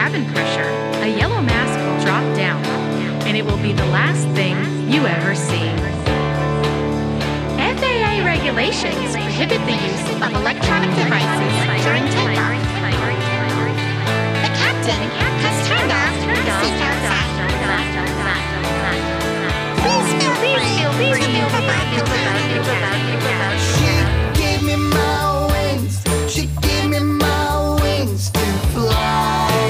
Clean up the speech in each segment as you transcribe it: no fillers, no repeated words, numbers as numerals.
cabin pressure, a yellow mask will drop down, and it will be the last thing you ever see. FAA regulations prohibit the use of electronic devices during takeoff. The captain has turned off the seatbelt sign. Please feel free to move about the cabin. She gave me my wings. She gave me my wings to fly.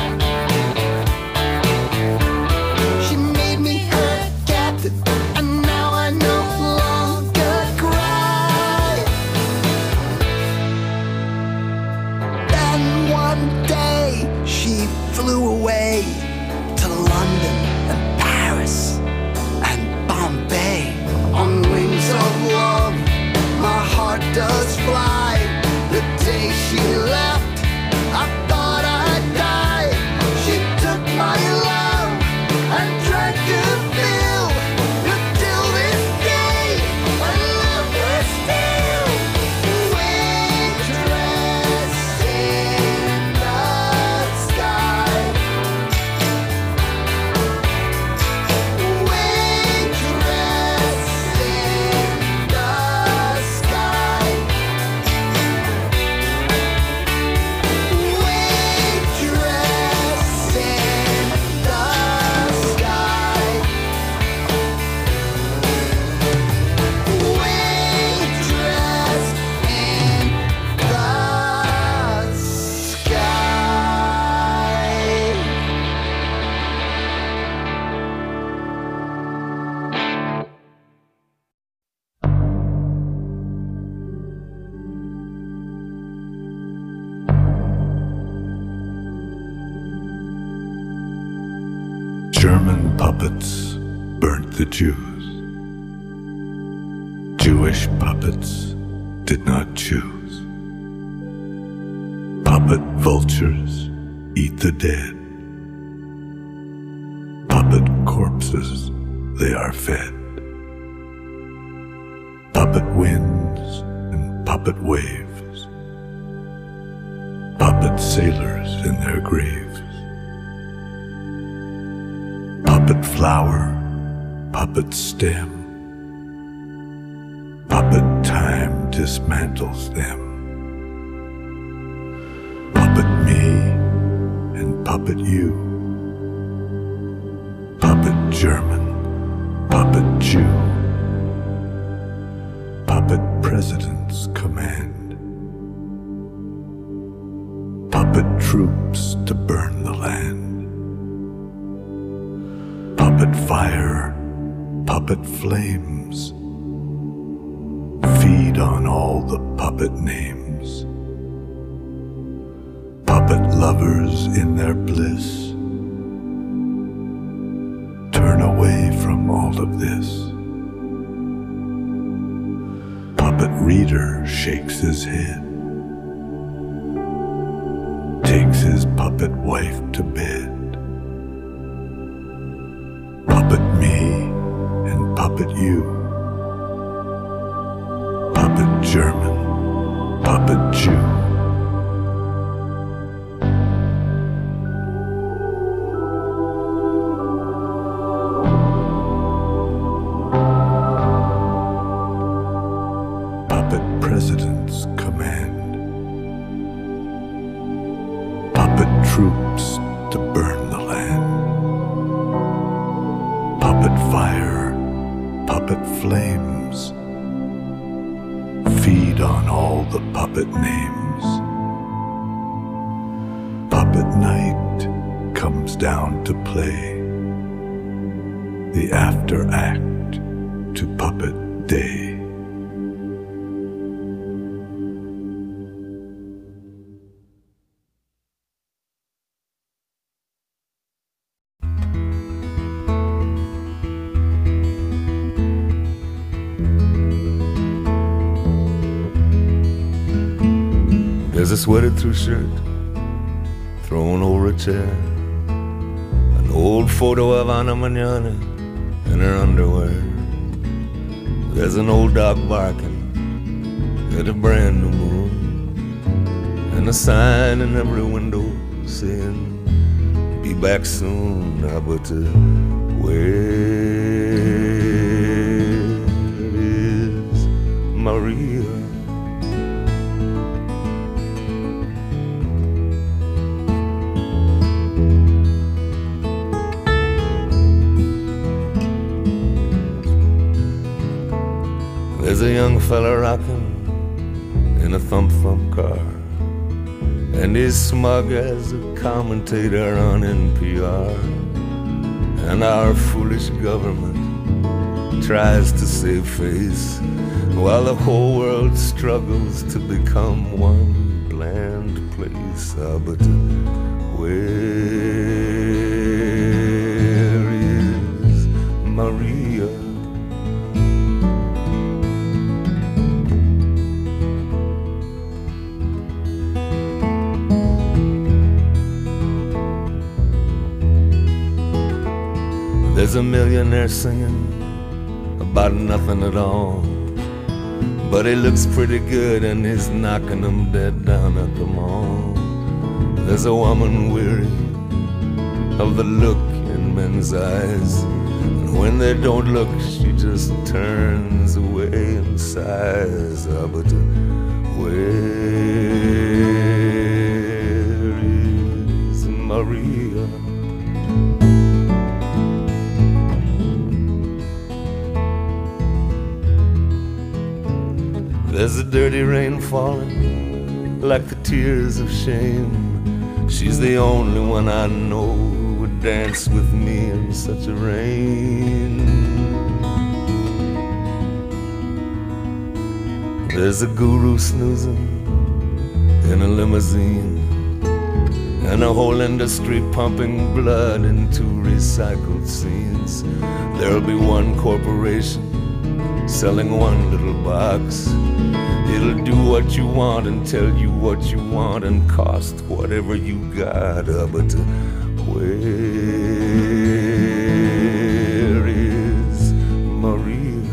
She made me her captain, and now I no longer cry. Then one day she flew away to London and Paris and Bombay. On wings of love, my heart does fly. The day she left, I thought I'd die. She took my love and drank to fill. Until this day, I love her still. Waitress in the sky. Waitress in the sky. Waitress in the sky. Waitress in the sky. German puppets burnt the Jews. Jewish puppets did not choose. Puppet vultures eat the dead. Puppet corpses they are fed. Puppet winds and puppet waves. Puppet sailors in their graves. Puppet flower, puppet stem. Puppet time dismantles them. Puppet me and puppet you. Puppet German, puppet Jew. Puppet president's command. Puppet troops to burn the land. Puppet fire, puppet flames. Feed on all the puppet names. Puppet lovers in their bliss. Turn away from all of this. Puppet reader shakes his head. Takes his puppet wife to bed. Puppet me and puppet you. Puppet German, puppet Jew. Puppet president's command. Puppet troops to burn the land. Puppet fire, puppet flames. Feed on all the puppet names. Puppet night comes down to play. The after act to puppet day. There's a sweated through shirt thrown over a chair. An old photo of Ana Mañana in her underwear. There's an old dog barking at a brand new moon, and a sign in every window saying, back soon, but where is Maria? There's a young fella rocking in a thump-thump car, and he's smug as a commentator on NPR. And our foolish government tries to save face, while the whole world struggles to become one bland place. But where is Maria? There's a millionaire singing about nothing at all, but he looks pretty good and he's knocking them dead down at the mall. There's a woman weary of the look in men's eyes, and when they don't look, she just turns away and sighs. But where is Maria? There's a dirty rain falling like the tears of shame. She's the only one I know who would dance with me in such a rain. There's a guru snoozing in a limousine, and a whole industry pumping blood into recycled scenes. There'll be one corporation selling one little box. It'll do what you want and tell you what you want and cost whatever you got. But where is Maria?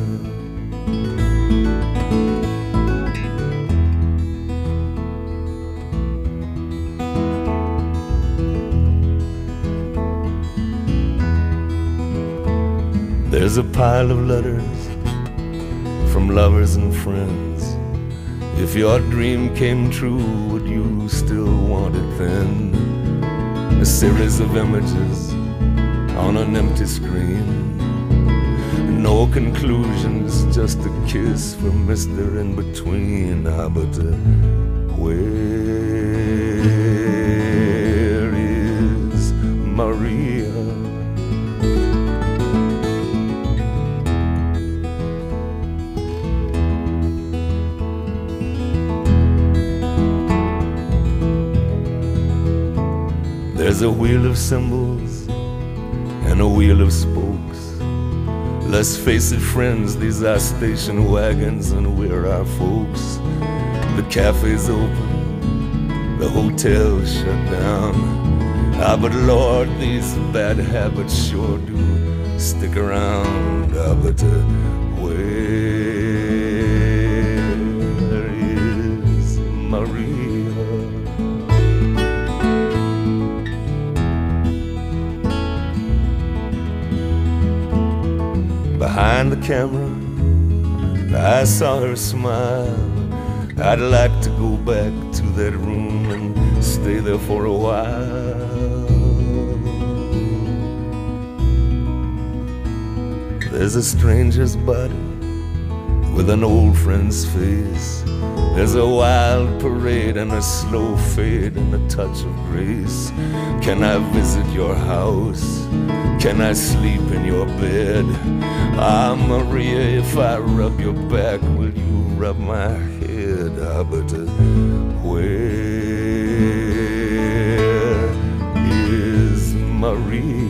There's a pile of letters from lovers and friends. If your dream came true, would you still want it then? A series of images on an empty screen. No conclusions, just a kiss from Mr. In-Between. But where is Maria? There's a wheel of symbols and a wheel of spokes. Let's face it, friends, these are station wagons and we're our folks. The cafe's open, the hotel's shut down. But Lord, these bad habits sure do stick around. But where is Maria? Behind the camera, I saw her smile. I'd like to go back to that room and stay there for a while. There's a stranger's body with an old friend's face. There's a wild parade and a slow fade and a touch of grace. Can I visit your house? Can I sleep in your bed? Ah, Maria, if I rub your back, will you rub my head? But where is Maria?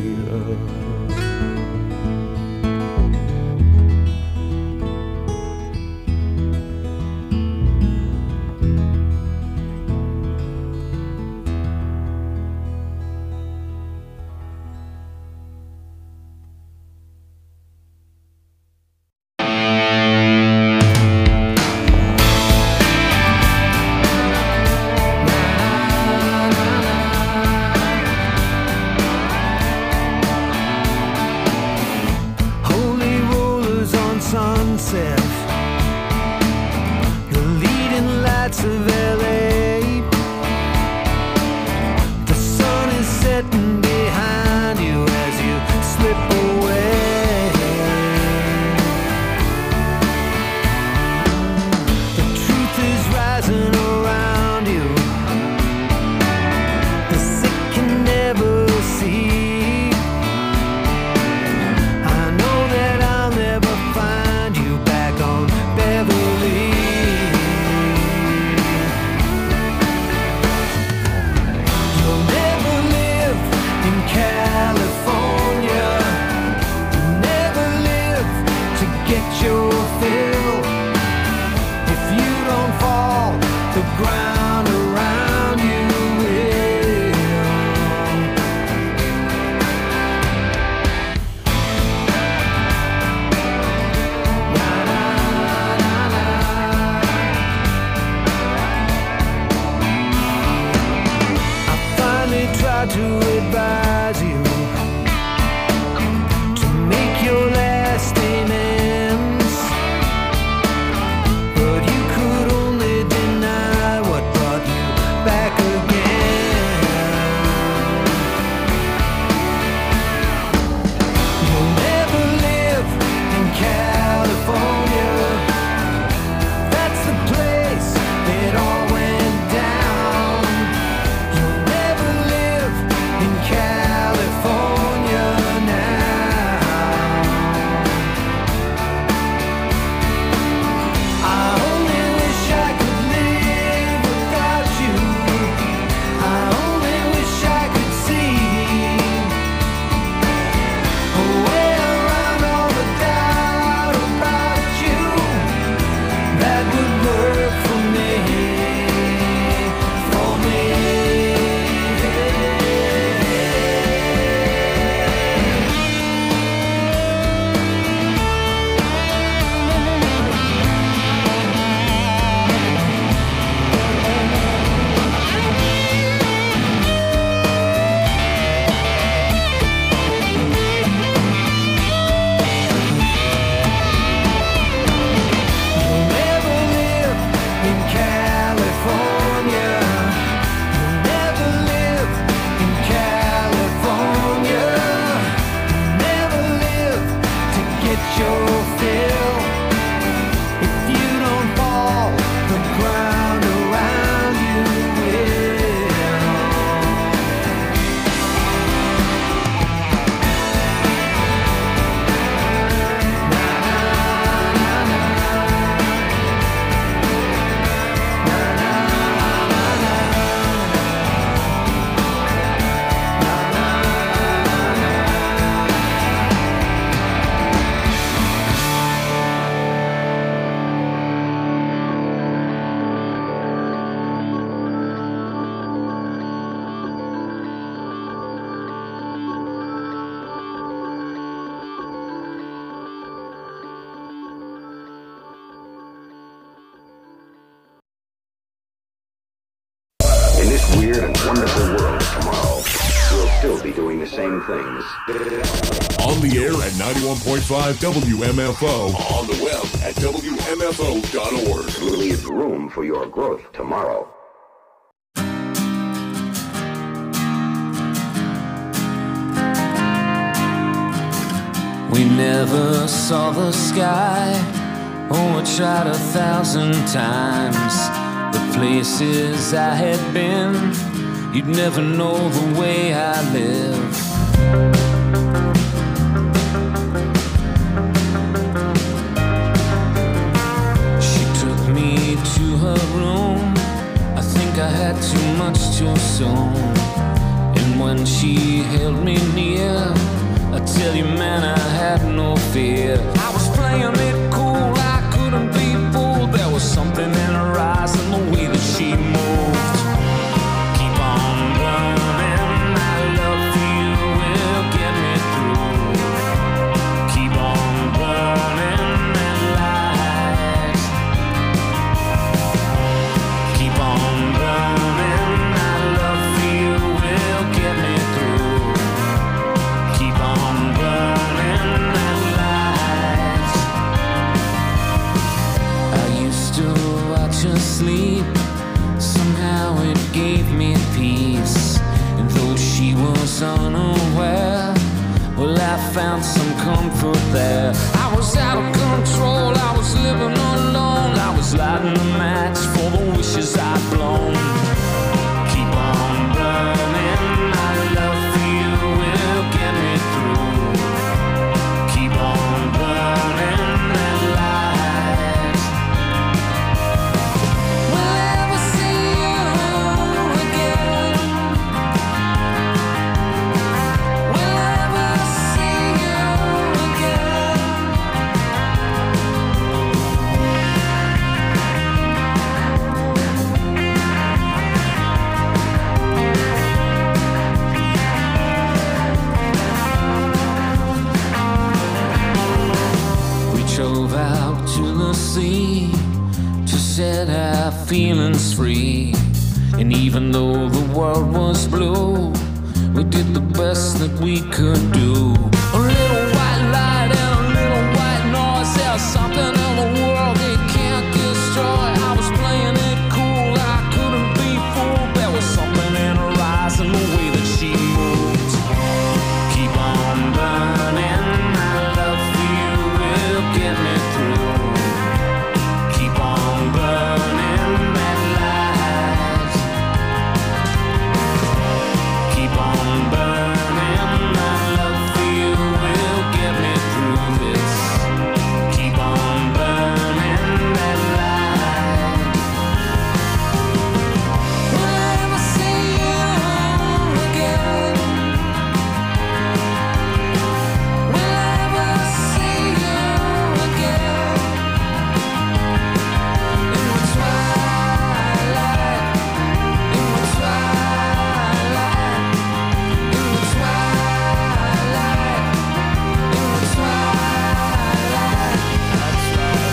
hard to advise you to make your last amends, but you could only deny what brought you back again. You'll never live in California. That's the place it all went down. You'll never live in California now. I only wish I could live without you. I only wish I could see a way around all the doubt about you that would work for me, for me. You'll never live in California. You'll never live in California. You'll never live to get your fill. If you don't fall, the ground around you will. In this weird and wonderful world tomorrow, we'll still be doing the same things. On the air at 91.5 WMFO. On the web at WMFO.org. Leave room for your growth tomorrow. We never saw the sky. Oh, I tried 1,000 times. The places I had been, you'd never know the way I live. She took me to her room. I think I had too much too soon. And when she held me near, I tell you, man, I had no fear. I was playing it cool, I couldn't be fooled. There was something in her eyes and the way that she moved. Keep on running, my love for you will get me through. Keep on burning that light. Keep on burning, my love for you will get me through. Keep on burning that light. I used to watch her sleep. Somehow it gave me peace. And though she was unaware, well, I found some comfort there. I was out of control, I was living alone. I was lighting a match for the wishes I'd blown. Keep on burning, my love for you will get me through. Keep on burning that light. Will I ever see you again? Will I ever see you again? We drove out to the sea to set our feelings free. And even though the world was blue, that we could do. A little white light and a little white noise. There's something in the world it can't destroy. I was playing it cool, I couldn't be fooled. There was something in her eyes and the way that she moved. Keep on burning, my love for you will get me through. Keep on burning that light. Keep on burning, my love for you will get me through this. Keep on burning that light. Will I ever see you again? Will I ever see you again? In the twilight, in the twilight, in the twilight, in the twilight. That's right.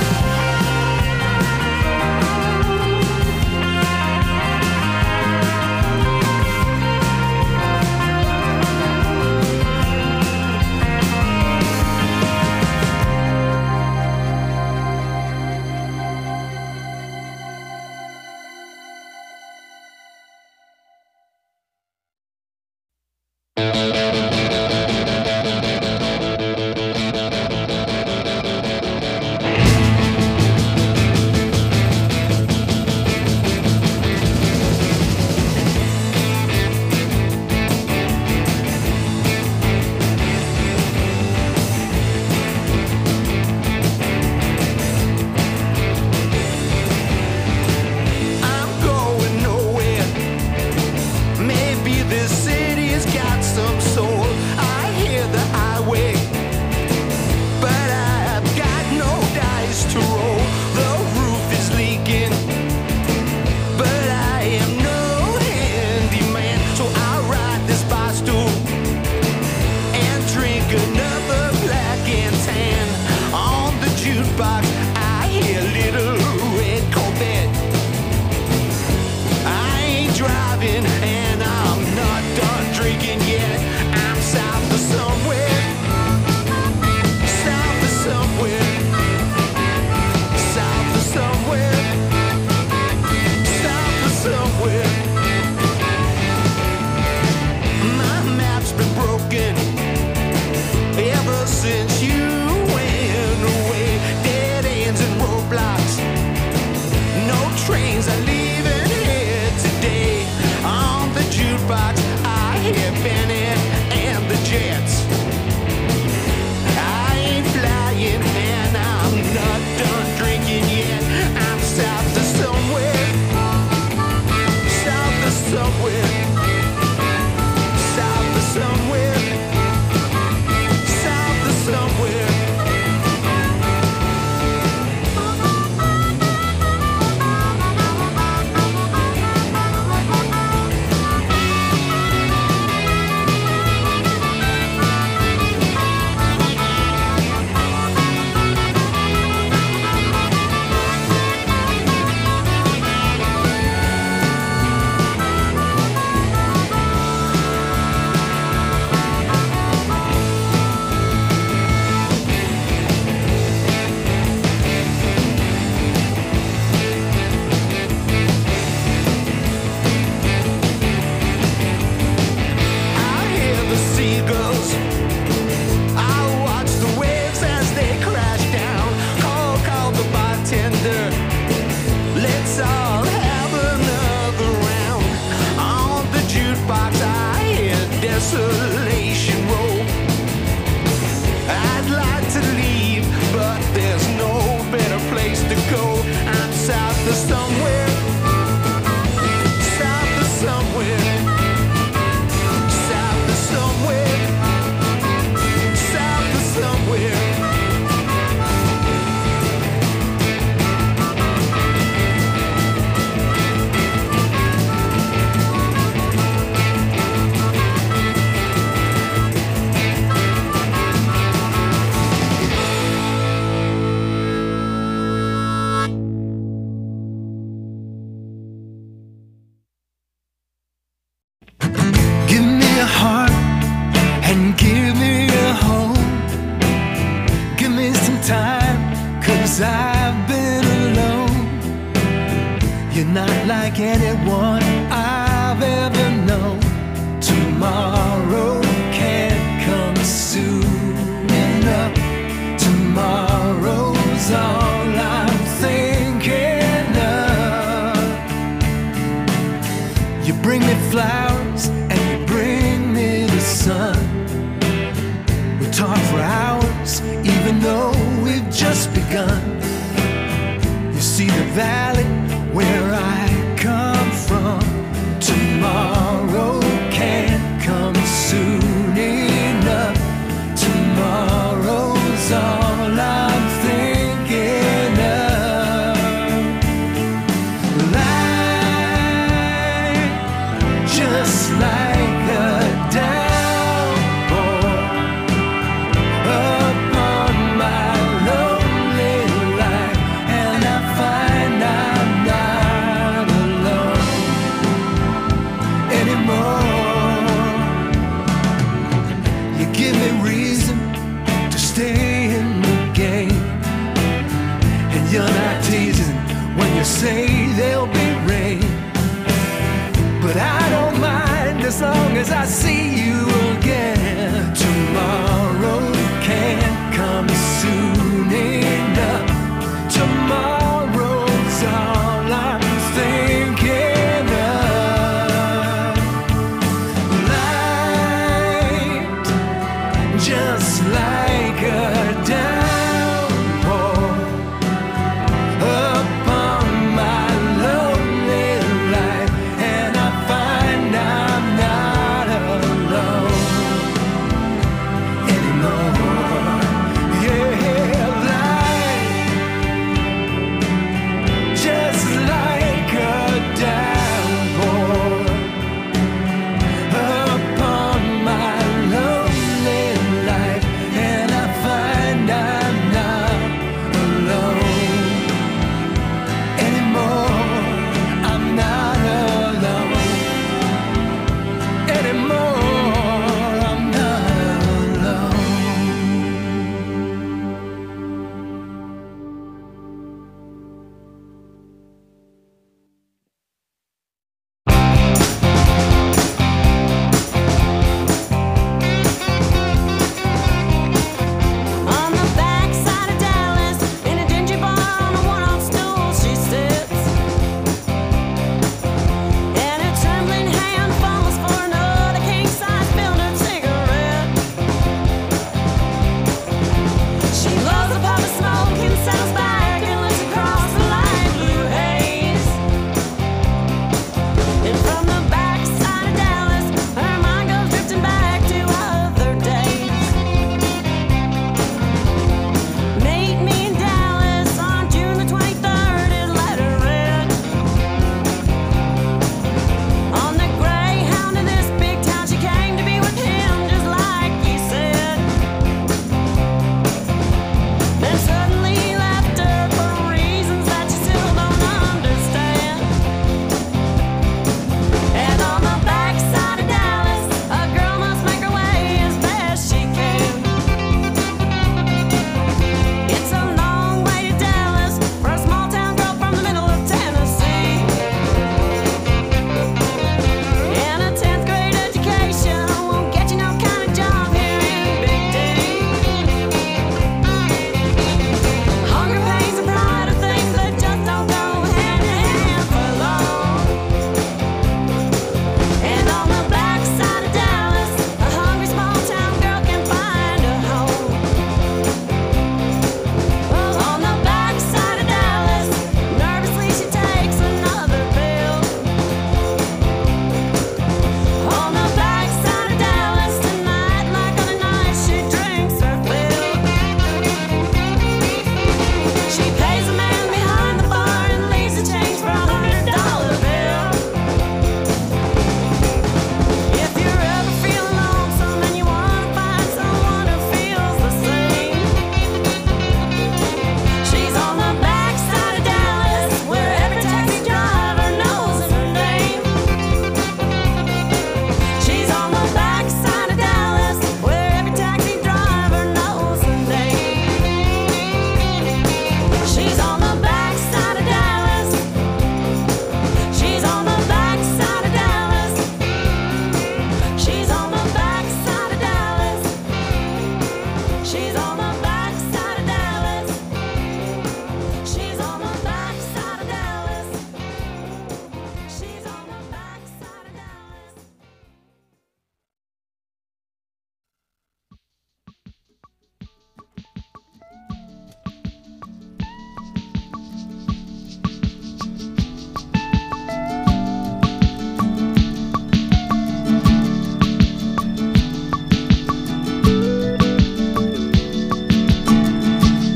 I'm going nowhere. Maybe this city has got some soul. I hear the highway, but I've got no dice to roll. The roof is leaking, but I am no handyman. So I'll ride this bar stool and drink another black and tan. On the jukebox, I hear Little Red Corvette. I ain't driving and I'm not done drinking yet. I'm south of somewhere, south of somewhere, south of somewhere, south of somewhere. My map's been broken ever since you went away. Dead ends and roadblocks, no trains are leaving here today. On the jukebox, I hear Bennett and the Jets. I ain't flying and I'm not done drinking yet. I'm south of somewhere, south of somewhere, south of somewhere, south of somewhere. I hear the seagulls. I watch the waves as they crash down. Call the bartender. Let's all have another round. On the jukebox, I hear Desolation Row. I'd like to leave, but there's no better place to go. I'm south of somewhere, south of somewhere, south of somewhere, south of somewhere. like anyone I've ever known. Tomorrow can't come soon enough. Tomorrow's all I'm thinking of. You bring me flowers and you bring me the sun. We talk for hours even though we've just begun. You see the valley where I come from. Tomorrow can't come soon enough. Tomorrow's all I'm thinking of. Life just like a downpour upon my lonely life, and I find I'm not alone anymore. You give me reason to stay in the game, and you're not teasing when you say there'll be rain. But I don't mind as long as I see you again. Tomorrow can't come soon enough. Tomorrow's all I'm thinking of. Light just like a downpour upon my lonely life, and I find I'm not alone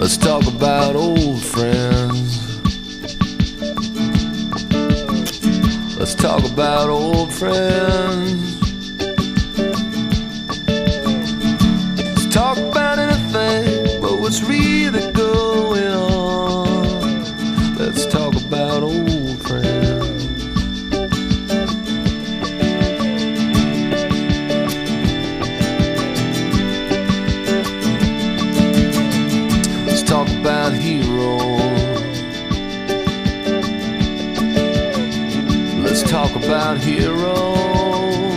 Let's talk about old friends. Let's talk about old friends. Let's talk about anything but what's really going on. Let's talk about old friends. Let's talk about heroes. Let's talk about heroes.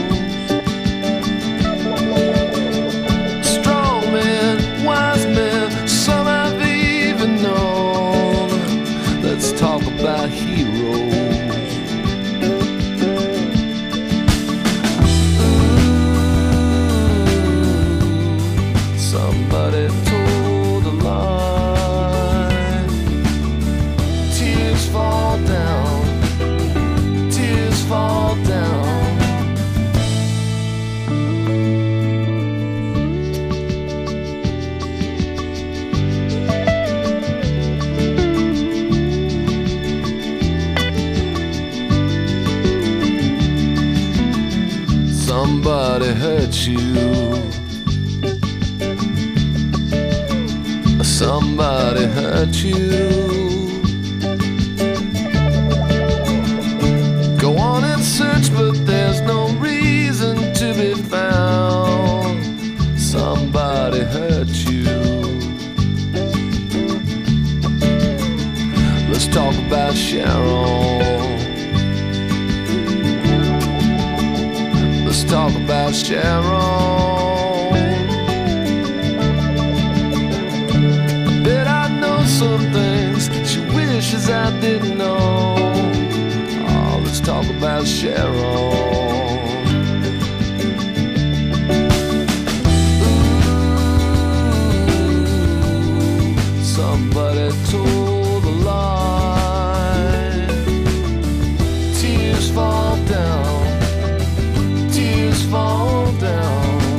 Strong men, wise men, some I've even known. Let's talk about heroes. Ooh, somebody told a lie. Tears fall down. Fall down. Somebody hurt you. Somebody hurt you. Go on and search, but there's no reason to be found. Somebody hurt you. Let's talk about Sharon. Let's talk about Sharon. I bet I know some things she wishes I didn't know. Let's talk about Sharon. Ooh, somebody told a lie. Tears fall down. Tears fall down.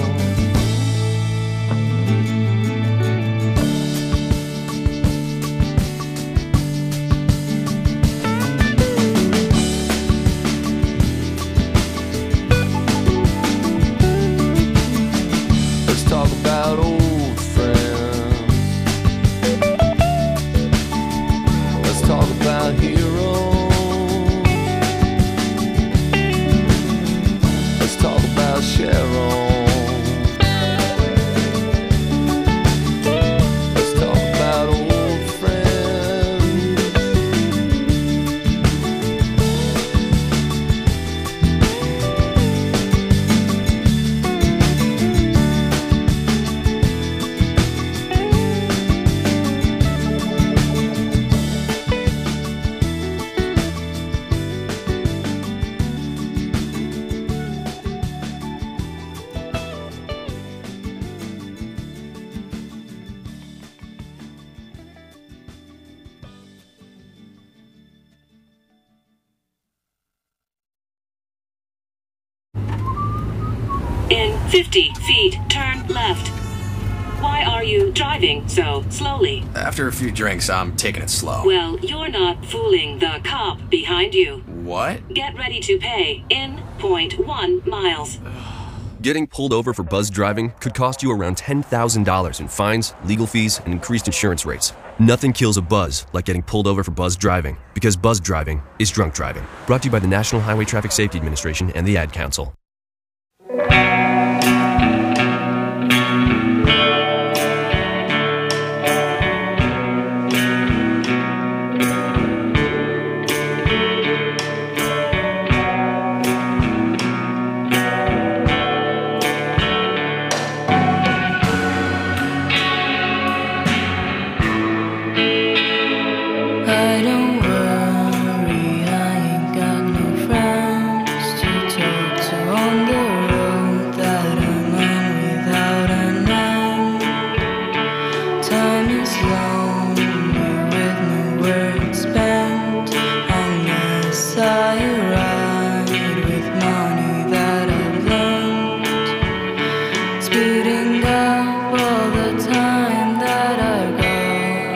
In 50 feet, turn left. Why are you driving so slowly? After a few drinks, I'm taking it slow. Well, you're not fooling the cop behind you. What? Get ready to pay in 0.1 miles. Getting pulled over for buzz driving could cost you around $10,000 in fines, legal fees, and increased insurance rates. Nothing kills a buzz like getting pulled over for buzz driving, because buzz driving is drunk driving. Brought to you by the National Highway Traffic Safety Administration and the Ad Council. Speeding up all the time that I got.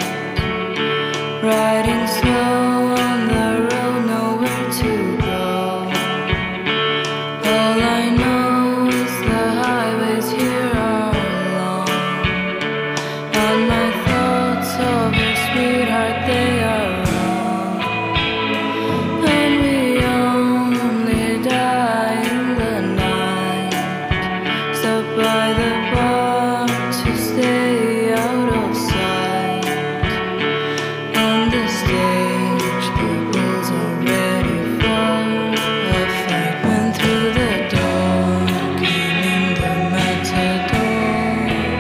by the bar to stay out of sight. On the stage, the bulls are ready for a fight. Went through the door, came in the matador.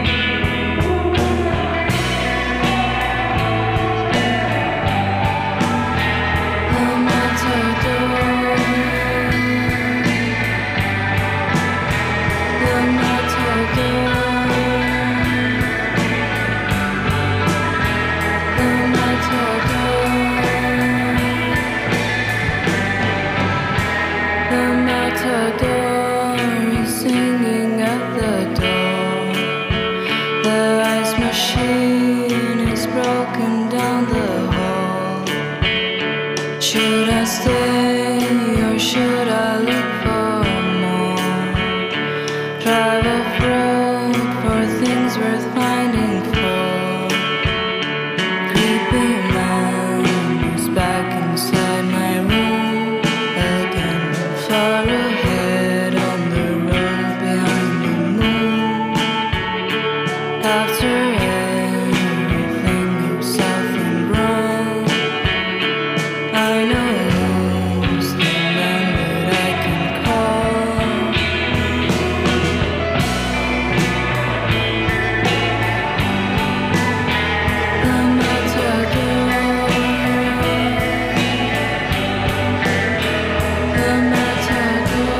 The matador. The matador. The matador is singing at the door. The ice machine is broken down the hall. Should I stay or should I look for more? Drive off-road for things worth finding for. Creepy man is back inside my room again. Far ahead on the road behind the moon. After everything is said and wrong, I know who's the man that I can call. The matador. The matador.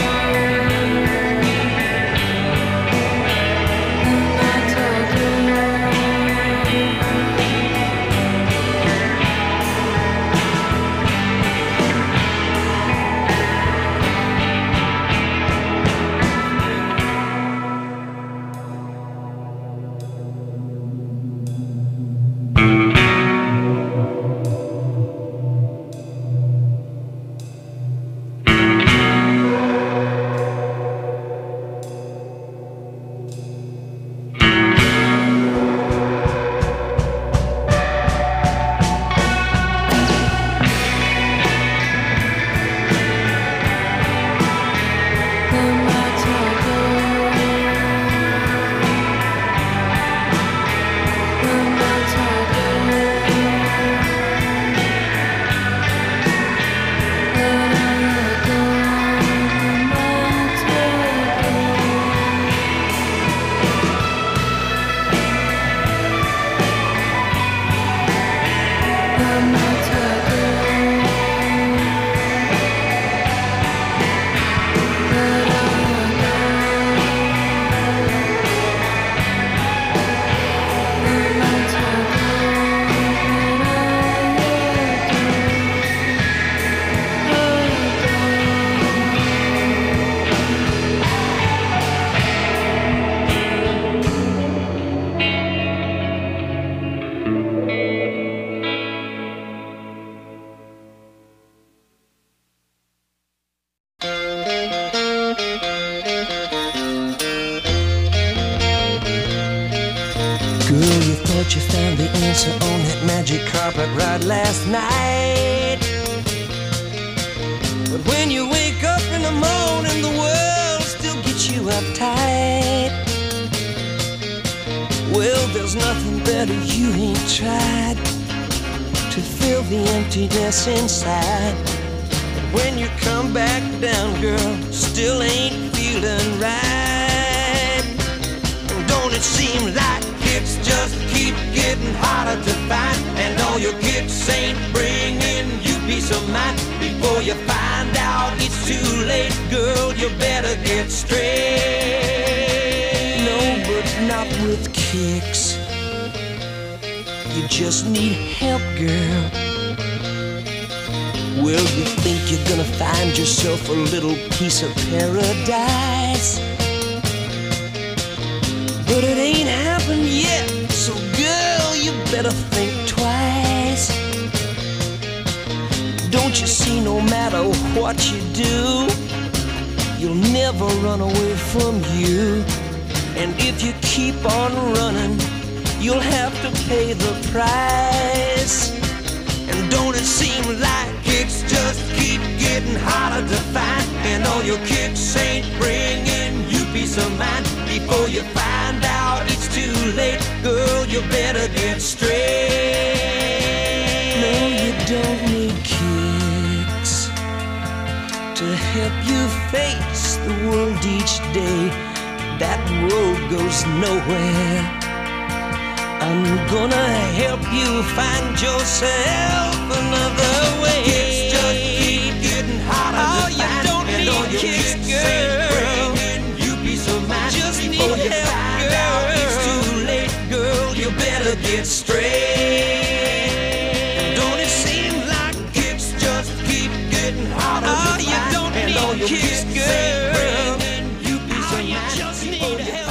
The matador. Girl, you thought you found the answer on that magic carpet ride last night. But when you wake up in the morning, the world still gets you uptight. Well, there's nothing better you ain't tried to fill the emptiness inside. But when you come back down, girl, still ain't feeling right. And don't it seem like it's just keep getting harder to find, and all your kicks ain't bringing you peace of mind? Before you find out it's too late, girl, you better get straight. No, but not with kicks. You just need help, girl. Well, you think you're gonna find yourself a little piece of paradise, but it ain't happened yet, so girl, you better think twice. Don't you see, no matter what you do, you'll never run away from you. And if you keep on running, you'll have to pay the price. And don't it seem like it's just keep getting harder to find, and all your kicks ain't bringing you peace of mind? before you find out it's too late. Girl, you better get straight. No, you don't need kicks to help you face the world each day. That road goes nowhere. I'm gonna help you find yourself another way. Kicks just keep getting harder. Oh, you don't need kicks, girl. You peace of mind just before you find out it's too late. Girl, you better get straight. Don't it seem like kicks just keep getting harder? Oh, you don't need kicks, girl. You peace of mind just need help.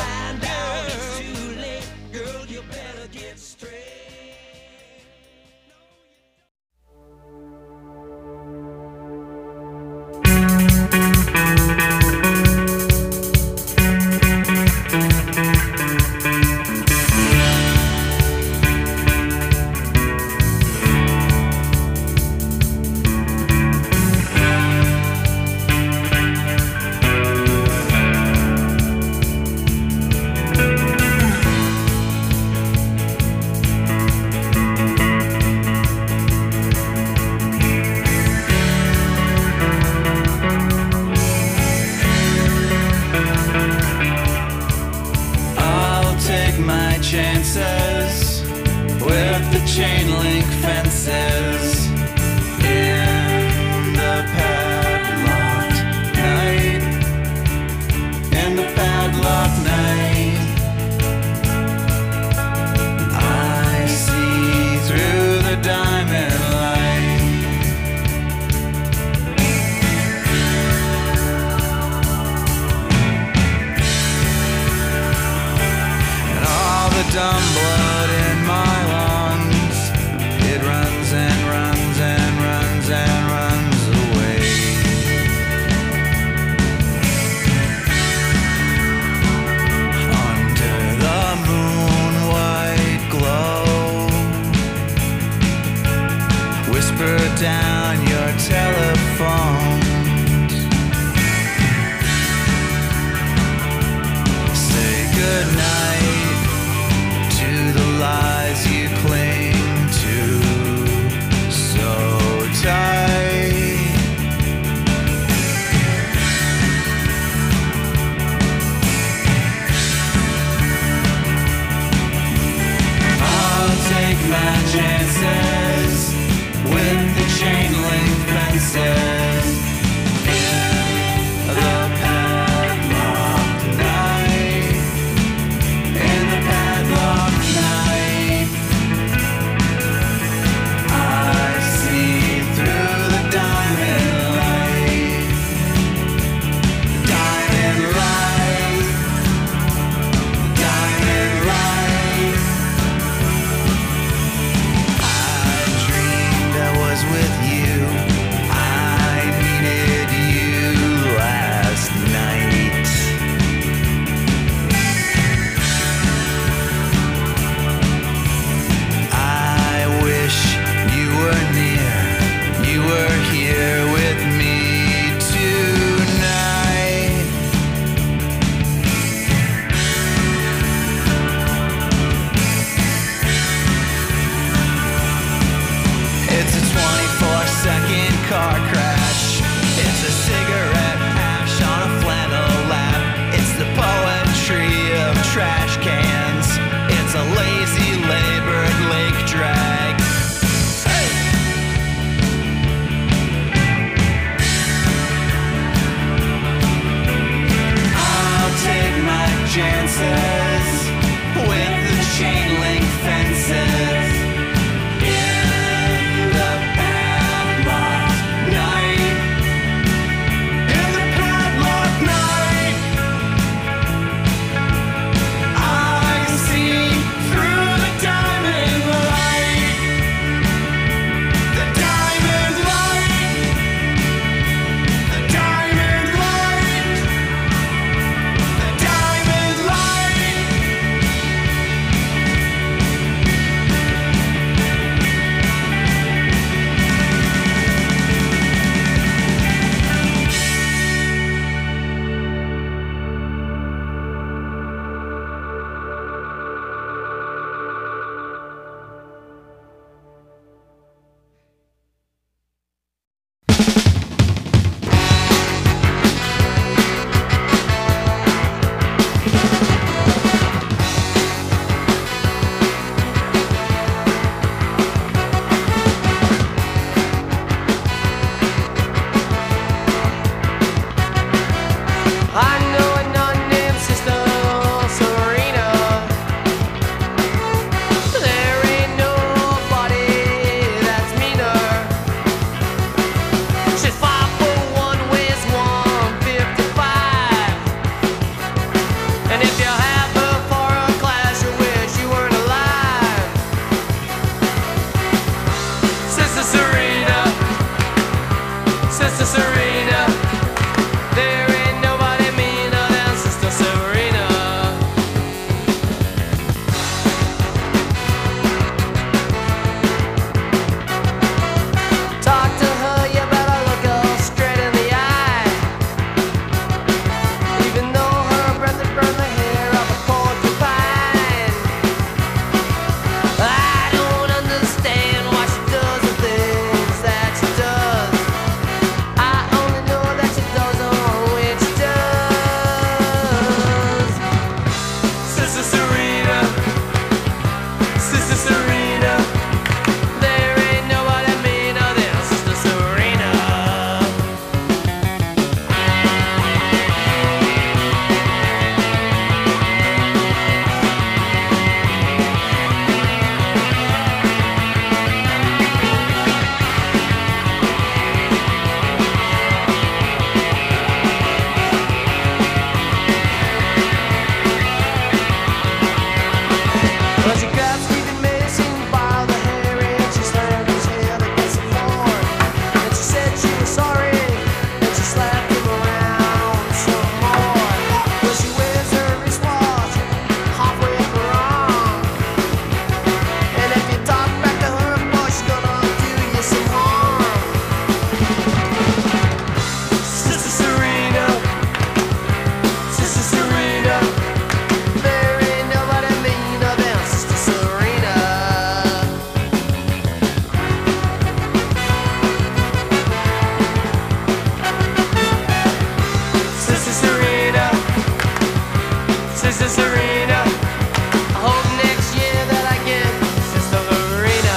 Sister Serena. I hope next year that I get Sister Serena.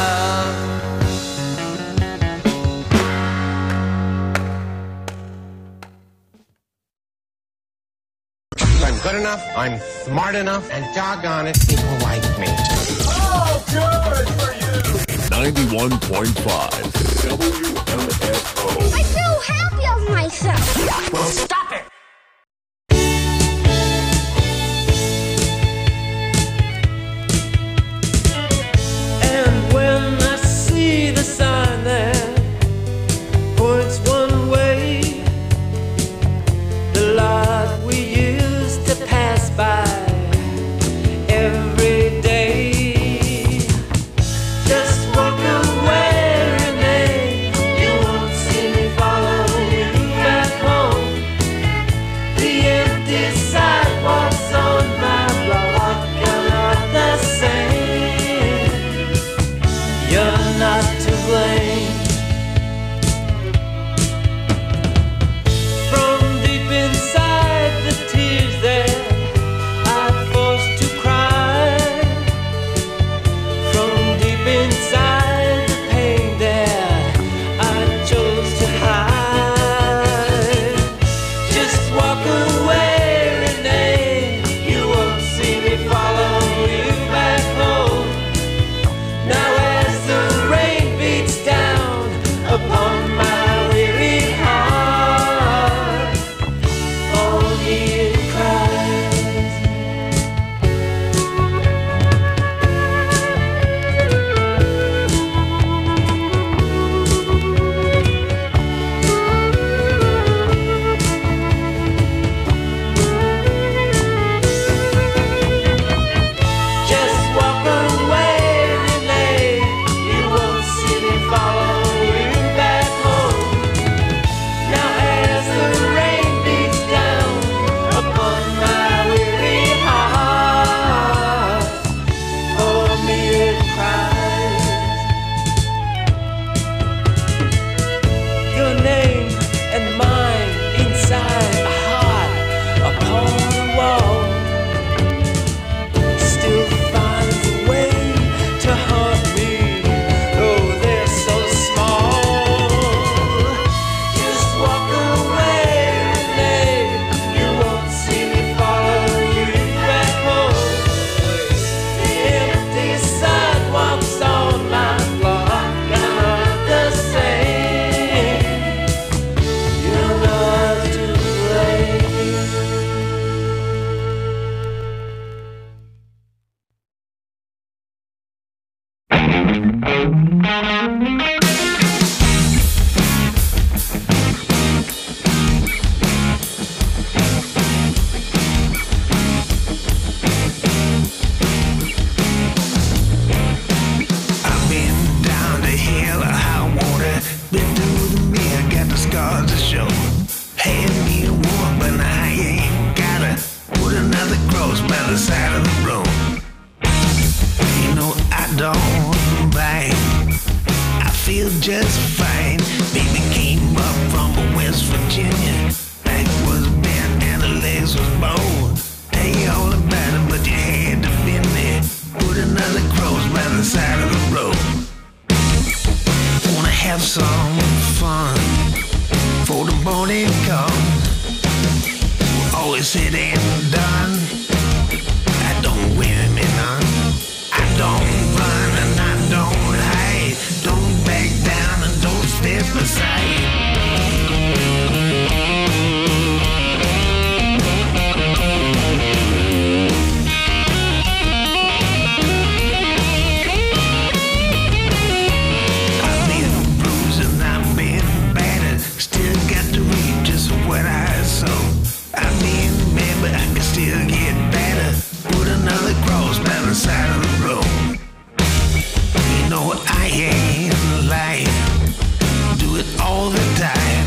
I'm good enough, I'm smart enough, and doggone it, people like me. Oh, good for you! 91.5 WMFO. I feel happy of myself. Well, stop it! And when I see the sign that points one way, the light we used to pass by every day, just walk away, Renee. You won't see me follow you back home. The empty sidewalks on my block are not the same. You're not to blame. From deep inside the tears that I forced to cry, from deep inside the pain that I chose to hide, just walk away, Renee. You won't see me follow you back home. Now as the rain beats down upon my weary heart, only it cries. Just walk away, Renee. You won't see me follow you back home. Now as the rain beats down upon my weary heart, for me it cries. Your name and mine inside a heart upon the wall still finds a way to haunt me. Oh, they're so small. Just walk away, Renee. You won't see me follow you back home. The empty sidewalks on my block are not the same. You're not to blame. I've been down the hill of high water, been through the mill, got the scars to show. Had me a war, but now I ain't gotta put another cross by the side of the road. You know I don't bite, I feel just fine. Baby came up from West Virginia, back was bent and the legs was bowed. Tell you all about it, but you had to been there. Put another cross by the side of the road. Wanna have some fun for the morning comes. Always said and done. I don't win me none. I don't run and I don't hide. Don't back down and don't step aside. I've been bruised and I've been battered, still got to reap just what I sow. I've been bad, but I can still get better. Put another cross by the side of the road. You know I ain't lying, do it all the time.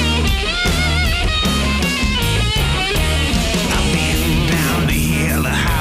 I've been down the hill of high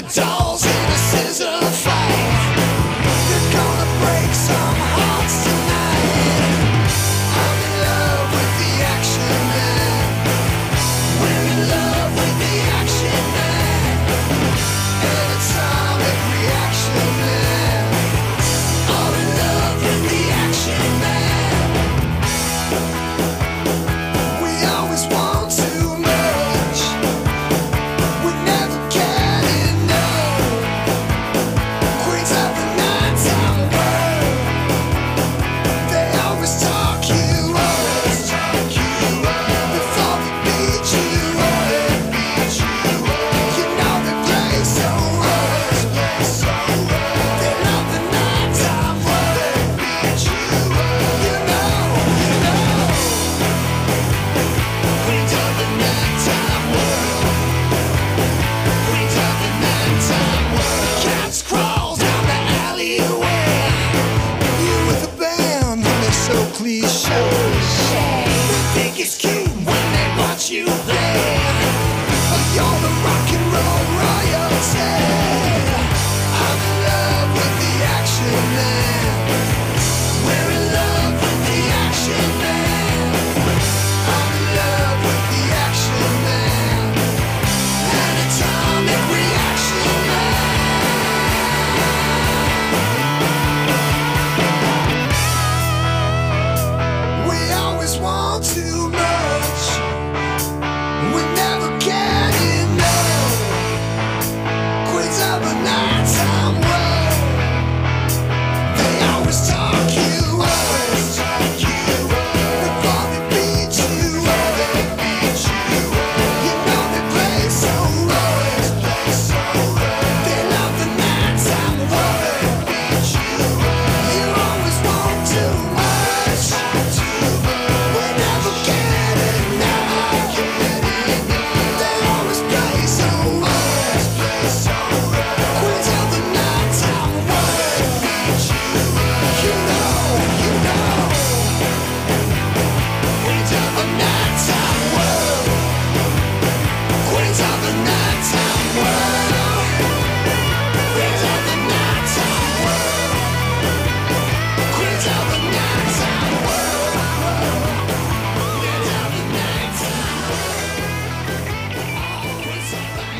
dolls in a scissor fight. They're gonna break some hearts tonight. I'm in love with the action man. We're in love with the action man. Atomic reaction man. All in love with the action man. We always want too much. We never get enough. Queens of the nighttime world. They always talk you up. Before they beat you up. You know they play so rough. They love the nighttime world. You know. Queens of the nighttime world. Queens of the nighttime world. Cats crawl down the alleyway. You with a band, and they're so cliche. They think it's cute when they watch you play. But you're the rock and roll royalty. I'm in love with the action man. We're in love with the action man. I'm in love with the action man. Atomic reaction man. We always want too much. We never get enough. Queens of the nighttime world. They always talk you up. Before they beat you up. You know they play so rough. They love the nighttime world. You always want too much. We never get enough. They always play so rough. Queens of the nighttime world. You know. Queens of the nighttime world. Queens of the nighttime world. Queens of the nighttime world. Queens of the nighttime world. Queens of the nighttime world. Queens of the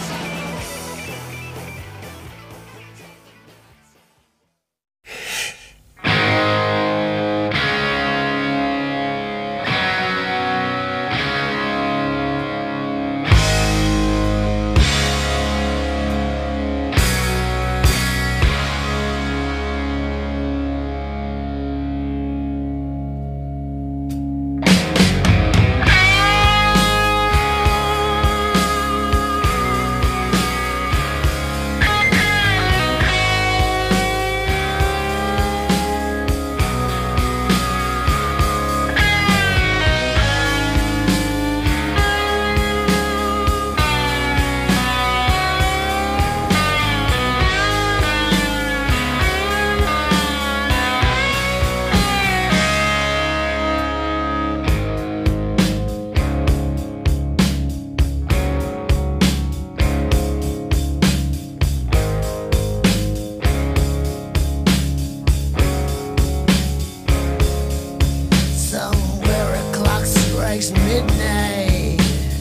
Somewhere a clock strikes midnight,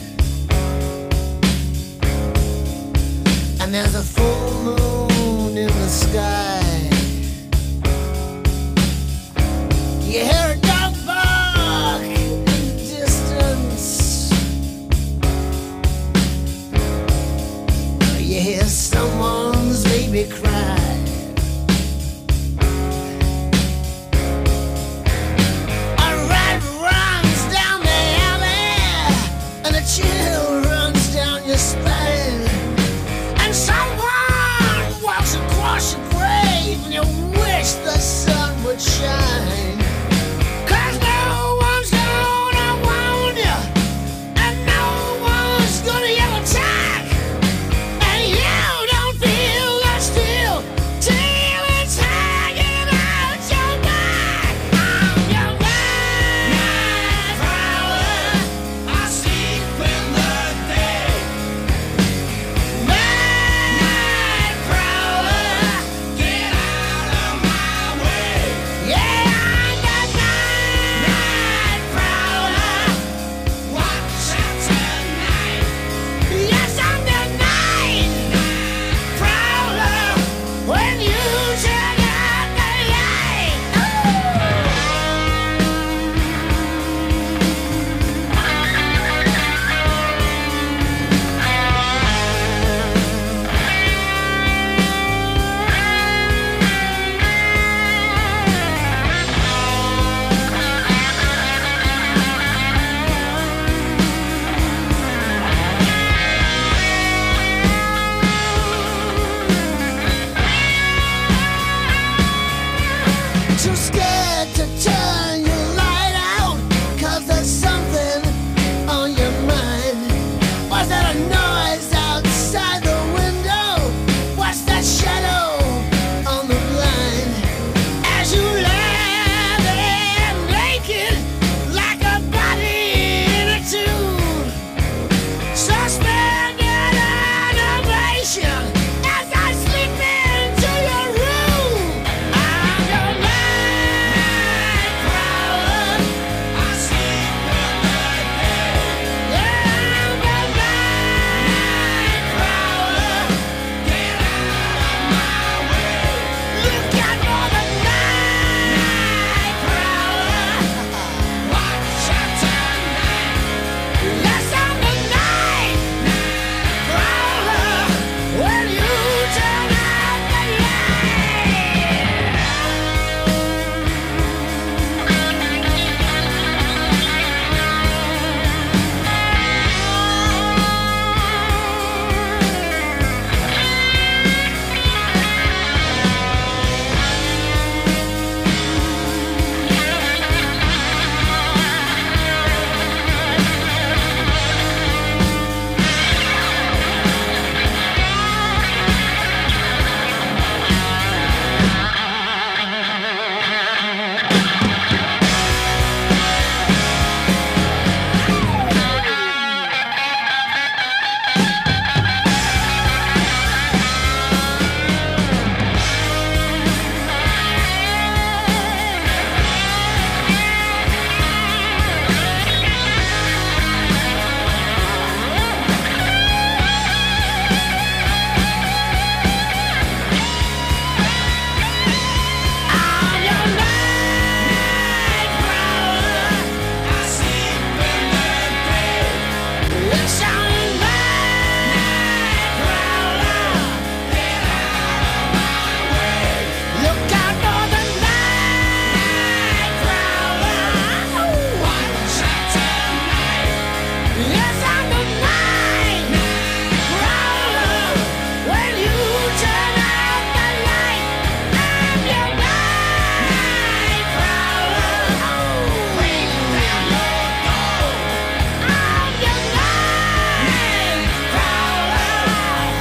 and there's a full moon in the sky. You hear a dog bark in the distance. You hear someone's baby cry.